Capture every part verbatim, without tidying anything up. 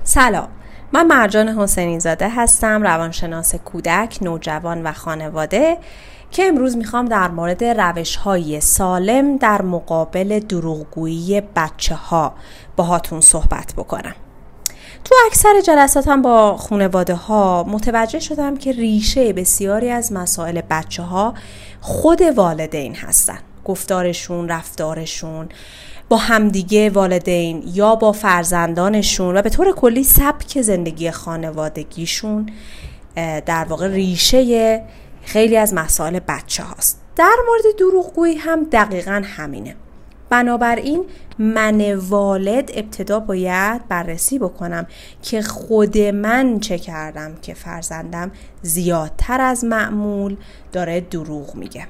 سلام، من مرجان حسینی زاده هستم، روانشناس کودک، نوجوان و خانواده که امروز میخوام در مورد روش‌های سالم در مقابل دروغگویی بچه‌ها باهاتون صحبت بکنم. تو اکثر جلساتم با خانواده ها متوجه شدم که ریشه بسیاری از مسائل بچه‌ها خود والدین هستن. گفتارشون، رفتارشون با همدیگه والدین یا با فرزندانشون و به طور کلی سبک زندگی خانوادگیشون در واقع ریشه خیلی از مسائل بچه هاست. در مورد دروغگویی هم دقیقاً همینه. بنابراین من والد ابتدا باید بررسی بکنم که خود من چه کردم که فرزندم زیادتر از معمول داره دروغ میگه.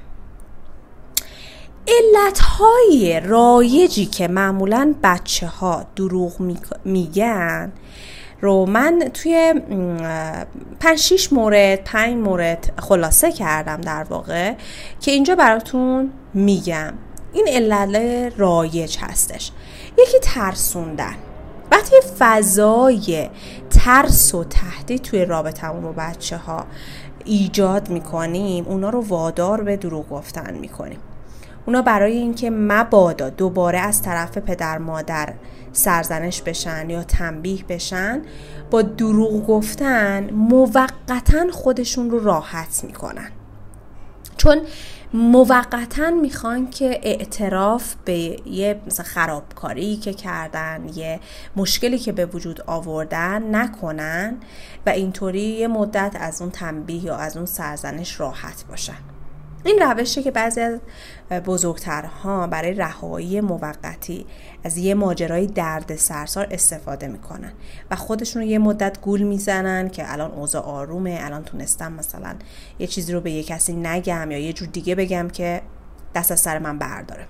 علتهای رایجی که معمولاً بچه ها دروغ میگن رو من توی پنج شیش مورد پنج مورد خلاصه کردم در واقع که اینجا براتون میگم. این علت رایج هستش. یکی ترسوندن. وقتی فضای ترس و تهدید توی رابطمون با بچه ها ایجاد میکنیم، اونا رو وادار به دروغ گفتن میکنیم. اونا برای اینکه مبادا دوباره از طرف پدر مادر سرزنش بشن یا تنبیه بشن، با دروغ گفتن موقتاً خودشون رو راحت میکنن. چون موقتاً میخوان که اعتراف به یه مثلا خرابکاری که کردن، یه مشکلی که به وجود آوردن نکنن و اینطوری یه مدت از اون تنبیه یا از اون سرزنش راحت باشن. این روشه که بعضی از بزرگترها برای رهایی موقتی از یه ماجرای درد سرسار استفاده میکنن و خودشون رو یه مدت گول میزنن که الان اوضاع آرومه، الان تونستم مثلا یه چیزی رو به یه کسی نگم یا یه جور دیگه بگم که دست از سر من برداره.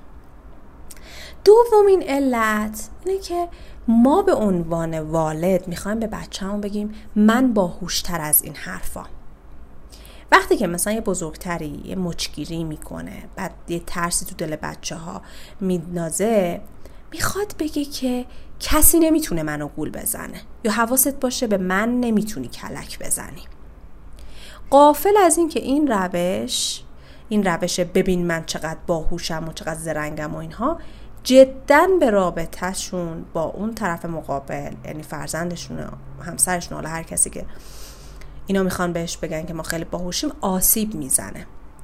دومین علت اینه که ما به عنوان والد میخوایم به بچه‌مون بگیم من باهوشتر از این حرفا. وقتی که مثلا یه بزرگتری یه مچگیری میکنه، بعد یه ترسی تو دل بچه ها میندازه، میخواد بگه که کسی نمیتونه منو گول بزنه یا حواست باشه به من نمیتونی کلک بزنی. غافل از این که این روش این روش ببین من چقدر باهوشم و چقدر زرنگم و اینها جداً به رابطه‌شون با اون طرف مقابل، یعنی فرزندشون، همسرشون، حالا هر کسی که اینا میخوان بهش بگن که ما خیلی باهوشیم، آسیب میزنه.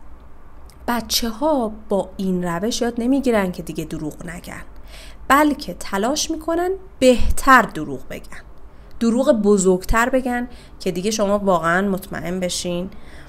بچه ها با این روش یاد نمیگیرن که دیگه دروغ نگن، بلکه تلاش میکنن بهتر دروغ بگن، دروغ بزرگتر بگن که دیگه شما واقعا مطمئن بشین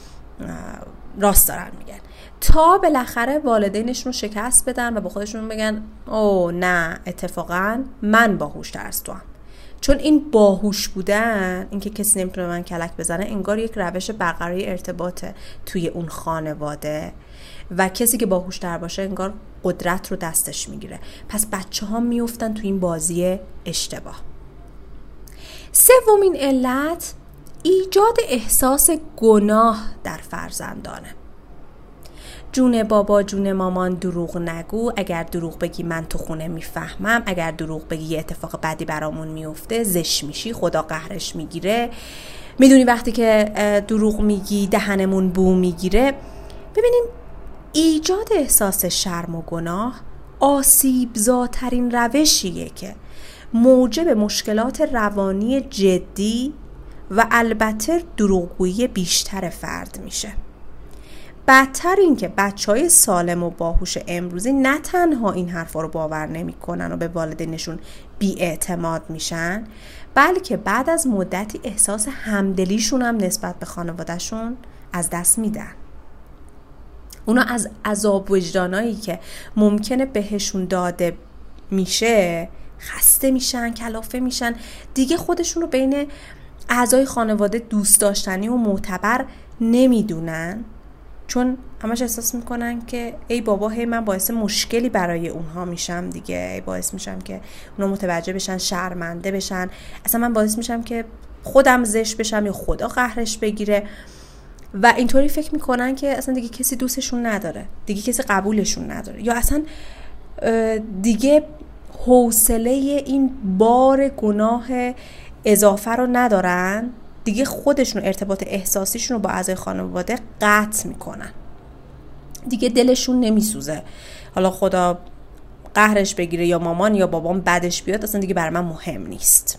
راست دارن میگن، تا بالاخره والدینشون رو شکست بدن و با خودشون بگن او نه، اتفاقا من باهوشتر از تو هم. چون این باهوش بودن، این که کسی نمیتونه من کلک بزنه، انگار یک روش برقراری ارتباطه توی اون خانواده و کسی که باهوشتر باشه انگار قدرت رو دستش میگیره. پس بچه ها میفتن توی این بازی اشتباه. سومین علت ایجاد احساس گناه در فرزندانه. جون بابا جون مامان دروغ نگو، اگر دروغ بگی من تو خونه میفهمم، اگر دروغ بگی یه اتفاق بدی برامون میفته، زش میشی، خدا قهرش میگیره، میدونی وقتی که دروغ میگی دهنمون بو میگیره. ببینیم ایجاد احساس شرم و گناه آسیبزاترین روشیه که موجب مشکلات روانی جدی و البته دروغگویی بیشتر فرد میشه. بدتر این که بچهای سالم و باهوش امروزی نه تنها این حرفا رو باور نمی‌کنن و به والدینشون بی‌اعتماد میشن، بلکه بعد از مدتی احساس همدلیشون هم نسبت به خانوادهشون از دست میدن. اونا از عذاب وجدانایی که ممکنه بهشون داده میشه خسته میشن، کلافه میشن، دیگه خودشون رو بین اعضای خانواده دوست داشتنی و معتبر نمیدونن، چون همش احساس میکنن که ای بابا هی من باعث مشکلی برای اونها میشم دیگه، ای باعث میشم که اونا متوجه بشن، شرمنده بشن، اصلا من باعث میشم که خودم زشت بشم یا خدا قهرش بگیره و اینطوری فکر میکنن که اصلا دیگه کسی دوستشون نداره، دیگه کسی قبولشون نداره، یا اصلا دیگه حوصله این بار گناه اضافه رو ندارن، دیگه خودشون ارتباط احساسیشون رو با اعضای خانواده قطع میکنن. دیگه دلشون نمیسوزه حالا خدا قهرش بگیره یا مامان یا بابام بدش بیاد، اصلا دیگه برای من مهم نیست.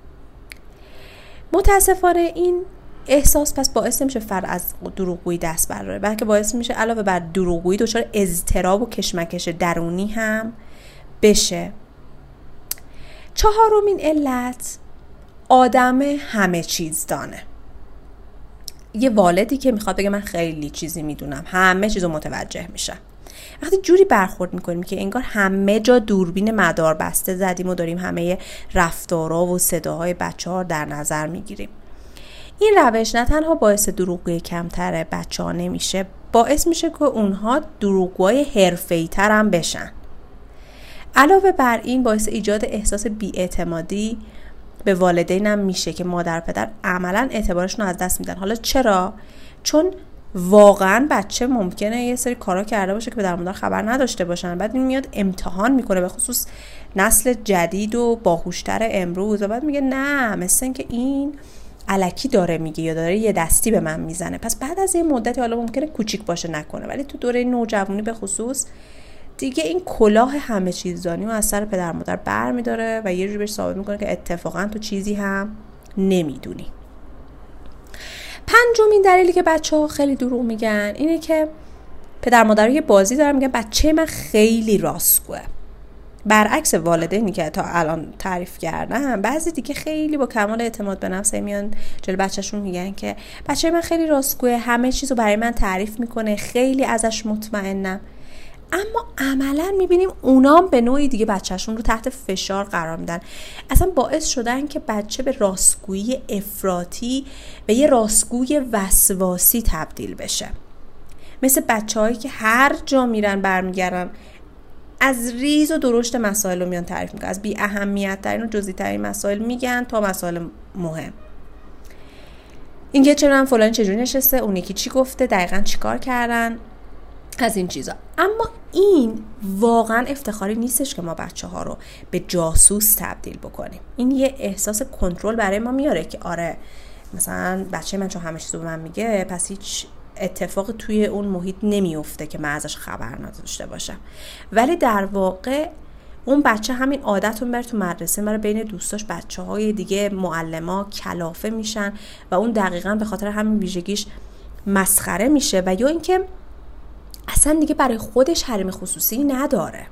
متاسفانه این احساس پس باعث نمیشه فرد از دروغگویی دست برداره، بلکه باعث میشه علاوه بر دروغگویی دچار اضطراب و کشمکش درونی هم بشه. چهارمین علت، آدم همه چیز دانه. یه والدی که میخواد بگه من خیلی چیزی میدونم، همه چیزو متوجه میشم. وقتی جوری برخورد میکنیم که انگار همه جا دوربین مدار بسته زدیم و داریم همه رفتارها و صداهای بچه‌ها در نظر میگیریم، این روش نه تنها باعث دروغگویی کمتر بچه‌ها نمیشه، باعث میشه که اونها دروغگوهای حرفه‌ای تر هم بشن. علاوه بر این باعث ایجاد احساس بی‌اعتمادی به والدین هم میشه که مادر پدر عملاً اعتبارشون رو از دست میدن. حالا چرا؟ چون واقعاً بچه ممکنه یه سری کارا کرده باشه که پدر مادر خبر نداشته باشن، بعد این میاد امتحان میکنه، به خصوص نسل جدید و باهوشتر امروز، و بعد میگه نه مثل این که این الکی داره میگه یا داره یه دستی به من میزنه. پس بعد از یه مدتی، حالا ممکنه کوچیک باشه نکنه، ولی تو دوره نوجوانی به خصوص دیگه این کلاه همه چیزدانی رو از سر پدر مادر بر میداره و یه جوری بهش ثابت میکنه که اتفاقا تو چیزی هم نمیدونی. پنجمین دلیلی که بچه ها خیلی دروغ میگن اینه که پدر مادر یه بازی دارن، میگن بچه من خیلی راستگوه. برعکس والدینی که تا الان تعریف کردم، بعضی دیگه خیلی با کمال اعتماد به نفس میان جلوی بچه‌شون میگن که بچه من خیلی راستگوه، همه چیزو برای من تعریف میکنه، خیلی ازش مطمئنم. اما عملا میبینیم اونام به نوعی دیگه بچهشون رو تحت فشار قرار میدن، اصلا باعث شدن که بچه به راستگویی افراطی و یه راستگوی وسواسی تبدیل بشه. مثل بچه‌هایی که هر جا میرن برمیگردن از ریز و درشت مسائل رو میان تعریف میکنن، از بی اهمیت ترین و جزئی ترین مسائل میگن تا مسائل مهم. اینکه چرا فلان چجوری نشسته، اون یکی چی گفته، دقیقاً چی کار کردن، از این چیزا. اما این واقعا افتخاری نیستش که ما بچه ها رو به جاسوس تبدیل بکنیم. این یه احساس کنترل برای ما میاره که آره مثلا بچه من چون همه چیزو به من میگه، پس هیچ اتفاق توی اون محیط نمیفته که من ازش خبر نداشته باشم. ولی در واقع اون بچه همین عادت رو میبره تو مدرسه، میبره بین دوستاش بچه های دیگه معلما کلافه میشن و اون دقیقاً به خاطر همین ویژگیش مسخره میشه، و یا اینکه اصلا دیگه برای خودش حریم خصوصی نداره.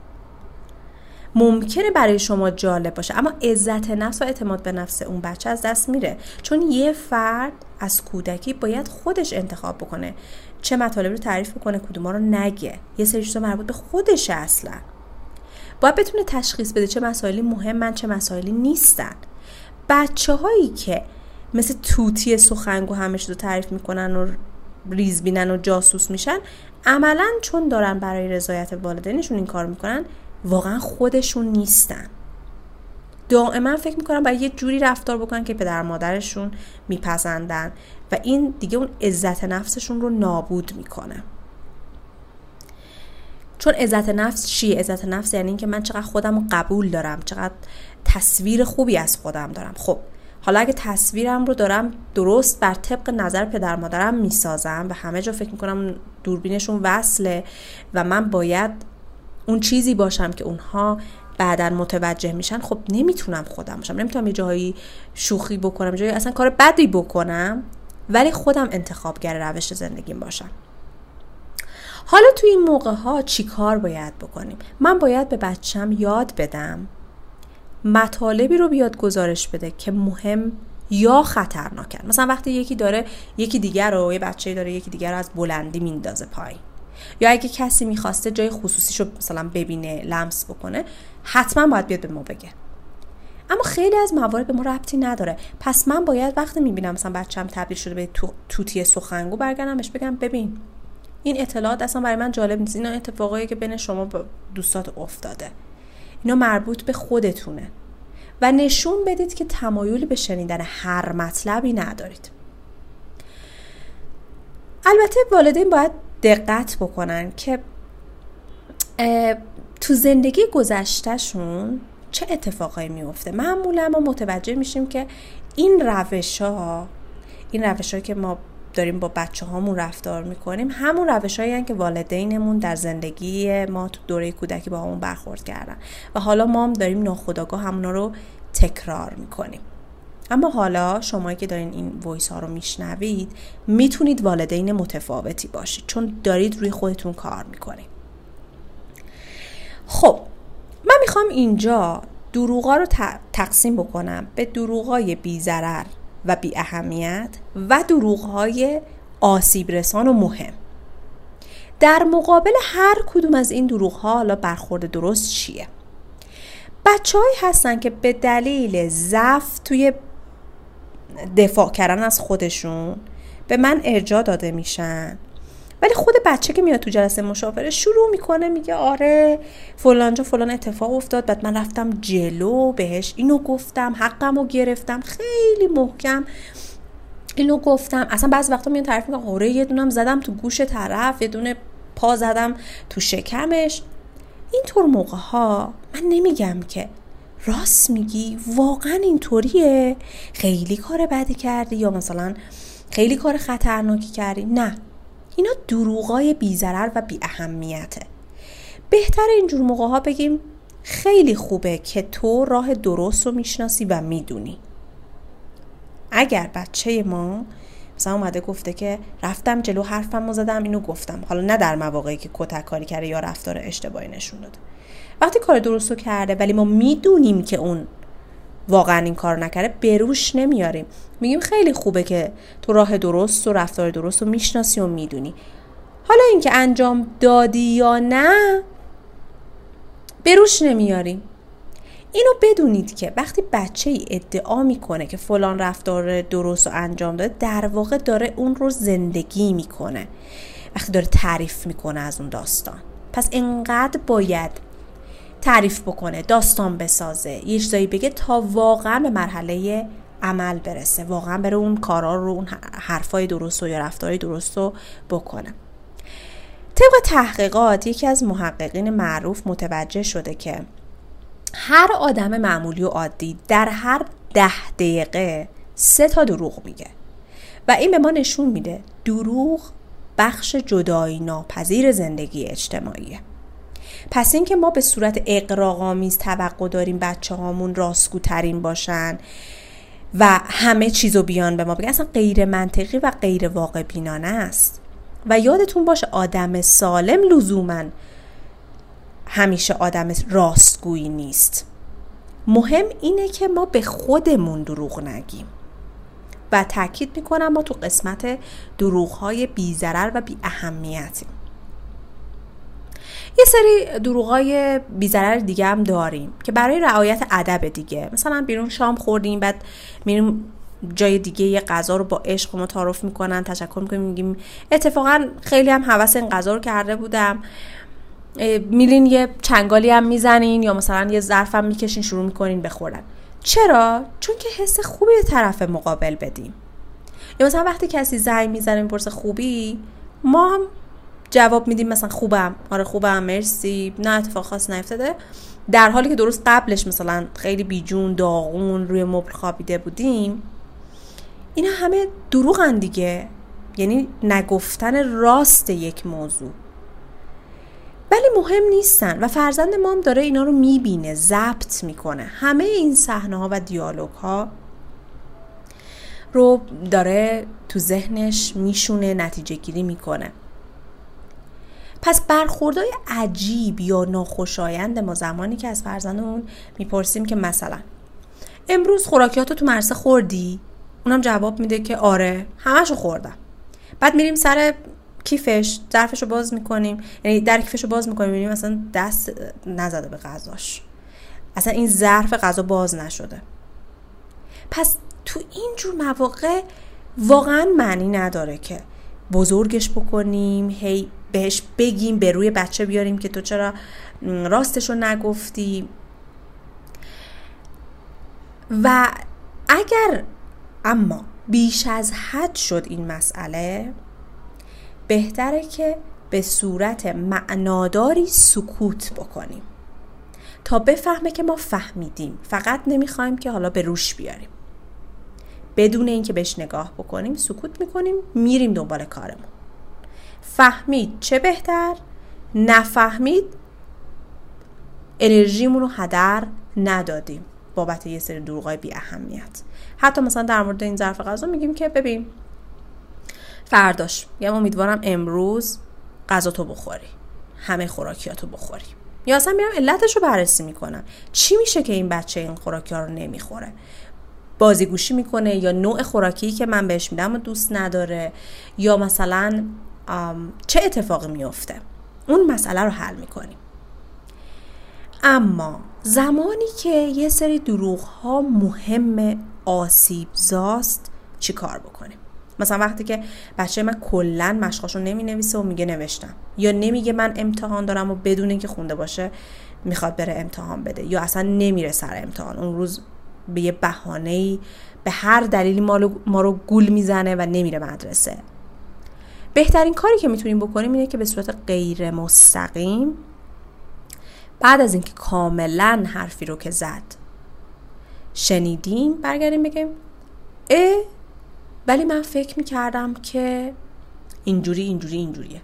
ممکنه برای شما جالب باشه اما عزت نفس و اعتماد به نفس اون بچه از دست میره، چون یه فرد از کودکی باید خودش انتخاب بکنه چه مطالب رو تعریف بکنه، کدوما رو نگه. یه سری چیزا مربوط به خودشه، اصلا باید بتونه تشخیص بده چه مسائلی مهمن چه مسائلی نیستن. بچه هایی که مثل توتی سخنگو همه چیزو تعریف میکنن و ریز بینن و جاسوس میشن، عملاً چون دارن برای رضایت والدینشون این کار میکنن، واقعا خودشون نیستن. دائما فکر میکنن باید یه جوری رفتار بکنن که پدر مادرشون میپسندن و این دیگه اون عزت نفسشون رو نابود میکنه. چون عزت نفس چیه؟ عزت نفس یعنی این که من چقدر خودم رو قبول دارم، چقدر تصویر خوبی از خودم دارم. خب حالا اگه تصویرم رو دارم درست بر طبق نظر پدر مادرم میسازم و همه جا فکر میکنم دوربینشون وصله و من باید اون چیزی باشم که اونها بعداً متوجه میشن، خب نمیتونم خودم باشم، نمیتونم یه جایی شوخی بکنم، جایی اصلا کار بدی بکنم ولی خودم انتخابگر روش زندگیم باشم. حالا تو این موقع ها چی کار باید بکنیم؟ من باید به بچم یاد بدم مطالبی رو بیاد گزارش بده که مهم یا خطرناکن. مثلا وقتی یکی داره یکی دیگر رو، یه بچه‌ای داره یکی دیگر رو از بلندی میندازه پایین، یا اگه کسی میخواسته جای خصوصیشو مثلا ببینه، لمس بکنه، حتما باید بیاد به ما بگه. اما خیلی از موارد به ما ربطی نداره. پس من باید وقتی میبینم مثلا بچه‌م تبدیل شده به تو... توتی سخنگو، برگردم بهش بگم ببین این اطلاعات اصلا برای من جالب نیست، اینا اتفاقایی که بین شما با دوستات افتاده، اینا مربوط به خودتونه و نشون بدید که تمایلی به شنیدن هر مطلبی ندارید. البته والدین باید دقت بکنن که تو زندگی گذشتهشون چه اتفاقایی میفته؟ معمولا ما متوجه میشیم که این روش ها این روش ها که ما داریم با بچه هامون رفتار میکنیم همون روش هایی هستند که والدینمون در زندگی ما تو دوره کودکی با همون برخورد کردن و حالا ما هم داریم ناخودآگاه همونا رو تکرار میکنیم. اما حالا شمایی که دارین این وایس ها رو میشنوید میتونید والدین متفاوتی باشید، چون دارید روی خودتون کار میکنید. خب من میخوام اینجا دروغا رو تقسیم بکنم به دروغای بی ضرر و بی اهمیت و دروغهای آسیب رسان و مهم. در مقابل هر کدوم از این دروغها حالا برخورد درست چیه؟ بچه‌هایی هستن که به دلیل ضعف توی دفاع کردن از خودشون به من ارجاع داده میشن، ولی خود بچه که میاد تو جلسه مشاوره شروع میکنه میگه آره فلانجا فلان اتفاق افتاد، بعد من رفتم جلو بهش اینو گفتم، حقمو گرفتم، خیلی محکم اینو گفتم. اصلا بعضی وقتا میان تعریف میکنم آره یه دونم زدم تو گوش طرف، یه دونه پا زدم تو شکمش. اینطور موقع ها من نمیگم که راست میگی واقعا اینطوریه، خیلی کار بدی کردی یا مثلا خیلی کار خطرناکی کردی. نه، اینا دروغای بی ضرر و بی اهمیته. بهتره اینجور موقع ها بگیم خیلی خوبه که تو راه درست رو میشناسی و میدونی. اگر بچه ما مثلا اومده گفته که رفتم جلو حرفم رو زدم اینو گفتم، حالا نه در مواقعی که کتک کاری کرده یا رفتار اشتباهی نشون داده، وقتی کار درست رو کرده ولی ما میدونیم که اون واقعا این کار نکرده، بروش نمیاریم، میگیم خیلی خوبه که تو راه درست و رفتار درست رو میشناسی و میدونی. حالا اینکه انجام دادی یا نه بروش نمیاریم. اینو بدونید که وقتی بچه ای ادعا میکنه که فلان رفتار درست رو انجام داده، در واقع داره اون رو زندگی میکنه وقتی داره تعریف میکنه از اون داستان. پس انقدر باید تعریف بکنه، داستان بسازه، یه چیزایی بگه تا واقعا به مرحله عمل برسه، واقعا بره اون کارا رو، اون حرفای درست و یا رفتارهای درست رو بکنه. طبق تحقیقات یکی از محققین معروف متوجه شده که هر آدم معمولی و عادی در هر ده دقیقه سه تا دروغ میگه و این به ما نشون میده دروغ بخش جدایی ناپذیر زندگی اجتماعیه. پس این که ما به صورت اغراق‌آمیز توقع داریم بچه هامون راستگوترین باشن و همه چیزو بیان به ما بگن، اصلا غیر منطقی و غیر واقع بینانه است. و یادتون باشه آدم سالم لزوماً همیشه آدم راستگویی نیست. مهم اینه که ما به خودمون دروغ نگیم و تاکید میکنم ما تو قسمت دروغ‌های بی ضرر و بی اهمیتیم. یه سری دروغ‌های بی ضرر دیگه هم داریم که برای رعایت ادب دیگه، مثلا بیرون شام خوردیم بعد میریم جای دیگه یه غذا رو با عشق ما تعارف میکنن، تشکر میکنیم، میگیم اتفاقا خیلی هم هوس این غذا رو کرده بودم، میلین یه چنگالی هم میزنین یا مثلا یه ظرف هم میکشین شروع میکنین بخورن. چرا؟ چون که حس خوبی به طرف مقابل بدیم. یا مثلا وقتی کسی زنگ میزنه میپرسه خوبی، ما هم جواب میدیم مثلا خوبم، آره خوبم، مرسی، نه اتفاق خاص نیفتاده، در حالی که درست قبلش مثلا خیلی بیجون داغون روی مبل خوابیده بودیم. اینا همه دروغن دیگه، یعنی نگفتن راست یک موضوع، ولی مهم نیستن و فرزند ما هم داره اینا رو میبینه، ضبط میکنه، همه این صحنه ها و دیالوگ ها رو داره تو ذهنش میشونه، نتیجه گیری میکنه. پس برخوردهای عجیب یا ناخوشایند ما زمانی که از فرزندمون میپرسیم که مثلا امروز خوراکیاتو تو مدرسه خوردی؟ اونم جواب میده که آره همشو خوردم. بعد میریم سر کیفش، ظرفشو باز میکنیم، یعنی در کیفشو باز میکنیم میبینیم مثلا دست نزده به غذاش، اصلا این ظرف غذا باز نشده. پس تو این جور مواقع واقعا معنی نداره که بزرگش بکنیم، هی بهش بگیم، به روی بچه بیاریم که تو چرا راستشو نگفتی. و اگر اما بیش از حد شد این مسئله، بهتره که به صورت معناداری سکوت بکنیم. تا بفهمه که ما فهمیدیم، فقط نمیخوایم که حالا به روش بیاریم. بدون اینکه بهش نگاه بکنیم سکوت میکنیم، میریم دنبال کارمون. فهمید چه بهتر، نفهمید انرژیمون رو هدر ندادیم بابت یه سری دروغای بی اهمیت. حتی مثلا در مورد این ظرف غذا میگیم که ببین فرداش میگم امیدوارم امروز غذا تو بخوری، همه خوراکیاتو بخوری. یا اصلا میرم علتش رو بررسی میکنم، چی میشه که این بچه این خوراکی ها رو نمیخوره، بازیگوشی میکنه یا نوع خوراکی که من بهش میدم و دوست نداره، یا مثلا چه اتفاقی میفته، اون مسئله رو حل میکنیم. اما زمانی که یه سری دروغ ها مهم، آسیب زاست، چی کار بکنیم؟ مثلا وقتی که بچه من کلن مشقاشو نمی نویسه و میگه نوشتم، یا نمیگه من امتحان دارم و بدون اینکه خونده باشه میخواد بره امتحان بده، یا اصلا نمیره سر امتحان، اون روز به یه بهانه‌ای به هر دلیلی ما رو, ما رو گول میزنه و نمیره مدرسه. بهترین کاری که میتونیم بکنیم اینه که به صورت غیر مستقیم بعد از اینکه کاملا حرفی رو که زد شنیدیم برگردیم بگیم اه ولی من فکر میکردم که اینجوری اینجوری اینجوریه.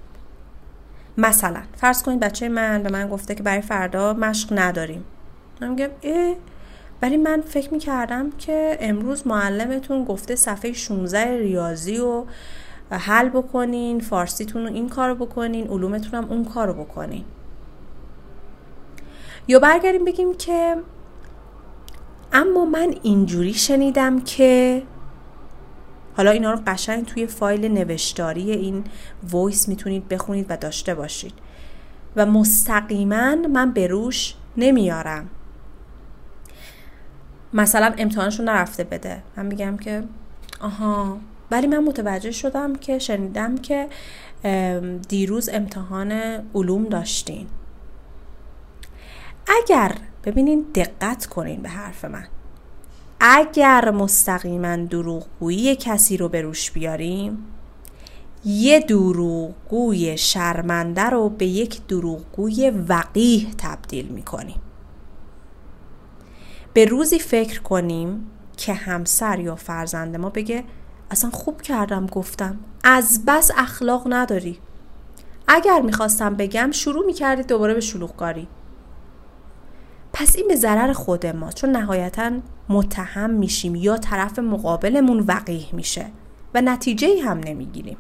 مثلا فرض کنید بچه من به من گفته که برای فردا مشق نداریم. من میگم اه ولی من فکر میکردم که امروز معلمتون گفته صفحه شانزده ریاضی رو حل بکنین، فارسیتون رو این کارو بکنین، علومتون هم اون کارو بکنین. یا برگردیم بگیم که اما من اینجوری شنیدم که، حالا اینا رو قشنگ توی فایل نوشتاری این وایس میتونید بخونید و داشته باشید و مستقیما من به روش نمیارم. مثلا امتحانشون نرفته بده، من میگم که آها ولی من متوجه شدم که شنیدم که دیروز امتحان علوم داشتین. اگر ببینین دقت کنین به حرف من، اگر مستقیما دروغگویی کسی رو به روش بیاریم، یه دروغگوی شرمنده رو به یک دروغگوی وقیح تبدیل میکنیم. به روزی فکر کنیم که همسر یا فرزند ما بگه اصلا خوب کردم گفتم، از بس اخلاق نداری. اگر میخواستم بگم شروع میکردید دوباره به شلوغکاری. پس این به ضرر خود ما، چون نهایتاً متهم میشیم یا طرف مقابلمون وقیح میشه و نتیجه‌ای هم نمیگیریم.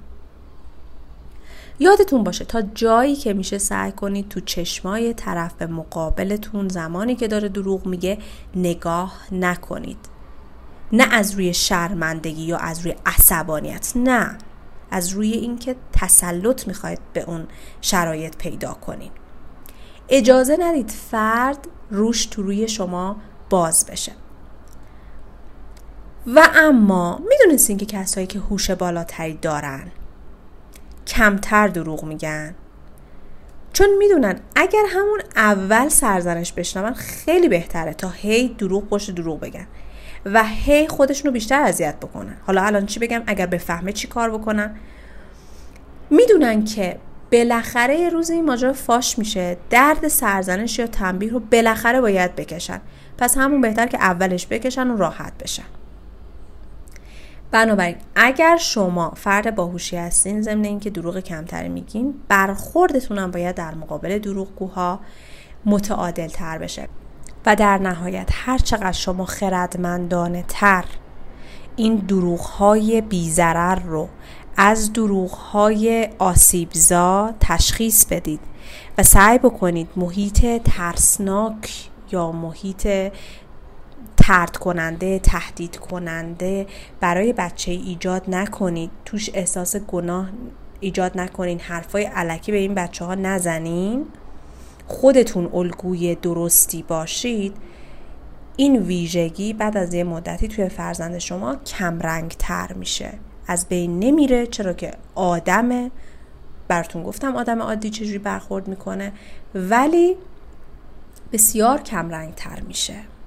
یادتون باشه تا جایی که میشه سعی کنید تو چشمای طرف مقابلتون زمانی که داره دروغ میگه نگاه نکنید. نه از روی شرمندگی یا از روی عصبانیت، نه، از روی اینکه تسلط میخواید به اون شرایط پیدا کنید. اجازه ندید فرد روش تو روی شما باز بشه. و اما میدونستین که کسایی که هوش بالاتری دارن کمتر دروغ میگن، چون میدونن اگر همون اول سرزنش بشنون خیلی بهتره تا هی دروغ پشت دروغ بگن و هی خودشونو بیشتر اذیت بکنن. حالا الان چی بگم؟ اگر بفهمه چی کار بکنن؟ میدونن که بالاخره یه روز این ماجرا فاش میشه، درد سرزنش یا تنبیه رو بالاخره باید بکشن، پس همون بهتر که اولش بکشن و راحت بشن. بنابراین اگر شما فرد باهوشی هستین، ضمن اینکه دروغ کمتری میگین، برخوردتون هم باید در مقابل دروغگوها متعادل تر بشه و در نهایت هر چقدر شما خردمندانه تر این دروغهای بی ضرر رو از دروغهای آسیبزا تشخیص بدید و سعی بکنید محیط ترسناک یا محیط طرد کننده، تهدید کننده برای بچه ایجاد نکنید، توش احساس گناه ایجاد نکنین، حرفای الکی به این بچه ها نزنین، خودتون الگوی درستی باشید. این ویژگی بعد از یه مدتی توی فرزند شما کم رنگ تر میشه، از بین نمیره، چرا که آدمه، براتون گفتم آدم عادی چجوری برخورد میکنه، ولی بسیار کم رنگ تر میشه.